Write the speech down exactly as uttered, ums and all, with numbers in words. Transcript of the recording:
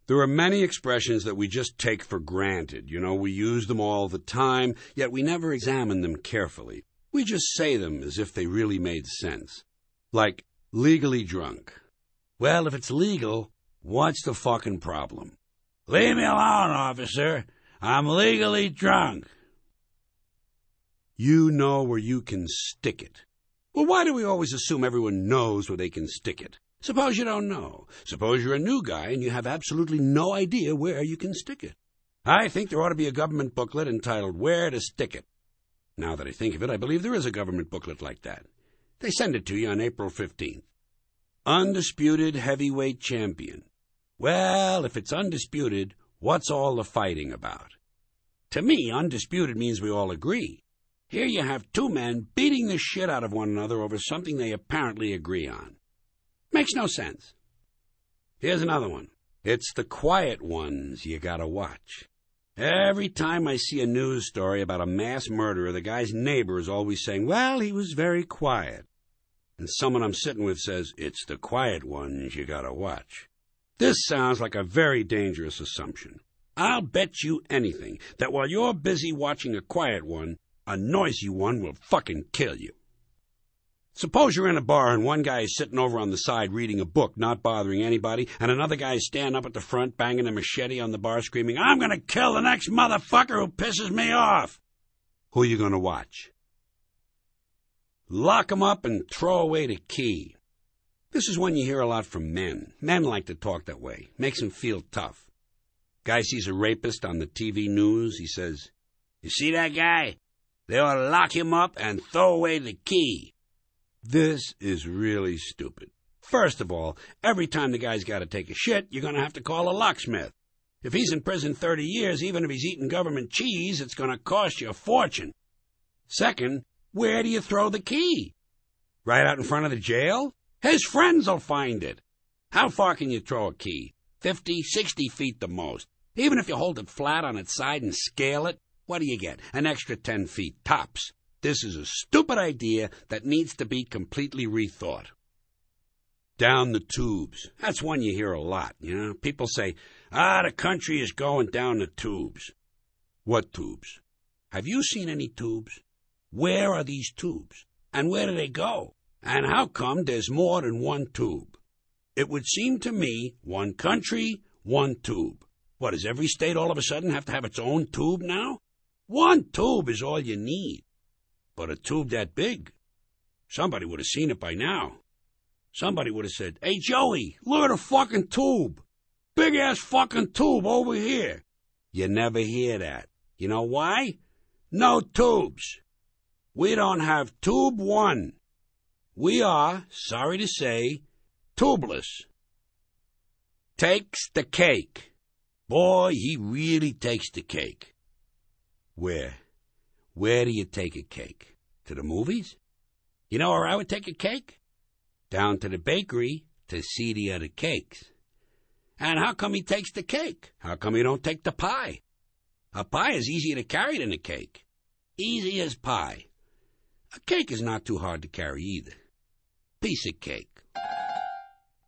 There are many expressions that we just take for granted. You know, we use them all the time, yet we never examine them carefully. We just say them as if they really made sense. Like, legally drunk. Well, if it's legal, what's the fucking problem? Leave me alone, officer. I'm legally drunk. You know where you can stick it. Well, why do we always assume everyone knows where they can stick it? Suppose you don't know. Suppose you're a new guy and you have absolutely no idea where you can stick it. I think there ought to be a government booklet entitled Where to Stick It. Now that I think of it, I believe there is a government booklet like that. They send it to you on April fifteenth. Undisputed heavyweight champion. Well, if it's undisputed, what's all the fighting about? To me, undisputed means we all agree. Here you have two men beating the shit out of one another over something they apparently agree on. Makes no sense. Here's another one. It's the quiet ones you gotta watch. Every time I see a news story about a mass murderer, the guy's neighbor is always saying, well, he was very quiet. And someone I'm sitting with says, it's the quiet ones you gotta watch. This sounds like a very dangerous assumption. I'll bet you anything that while you're busy watching a quiet one, a noisy one will fucking kill you. Suppose you're in a bar and one guy is sitting over on the side reading a book, not bothering anybody, and another guy is standing up at the front banging a machete on the bar screaming, I'm gonna kill the next motherfucker who pisses me off. Who are you gonna watch? Lock 'em up and throw away the key. This is one you hear a lot from men. Men like to talk that way. Makes them feel tough. Guy sees a rapist on the T V news. He says, you see that guy? They ought to lock him up and throw away the key. This is really stupid. First of all, every time the guy's got to take a shit, you're going to have to call a locksmith. If he's in prison thirty years, even if he's eating government cheese, it's going to cost you a fortune. Second, where do you throw the key? Right out in front of the jail? His friends will find it. How far can you throw a key? Fifty, sixty feet the most. Even if you hold it flat on its side and scale it, what do you get? An extra ten feet, tops. This is a stupid idea that needs to be completely rethought. Down the tubes. That's one you hear a lot, you know. People say, ah, the country is going down the tubes. What tubes? Have you seen any tubes? Where are these tubes? And where do they go? And how come there's more than one tube? It would seem to me, one country, one tube. What, does every state all of a sudden have to have its own tube now? One tube is all you need. But a tube that big, somebody would have seen it by now. Somebody would have said, hey, Joey, look at the fucking tube. Big-ass fucking tube over here. You never hear that. You know why? No tubes. We don't have tube one. We are, sorry to say, tubeless. Takes the cake. Boy, he really takes the cake. Where? Where do you take a cake? To the movies? You know where I would take a cake? Down to the bakery to see the other cakes. And how come he takes the cake? How come he don't take the pie? A pie is easier to carry than a cake. Easy as pie. A cake is not too hard to carry either. Piece of cake.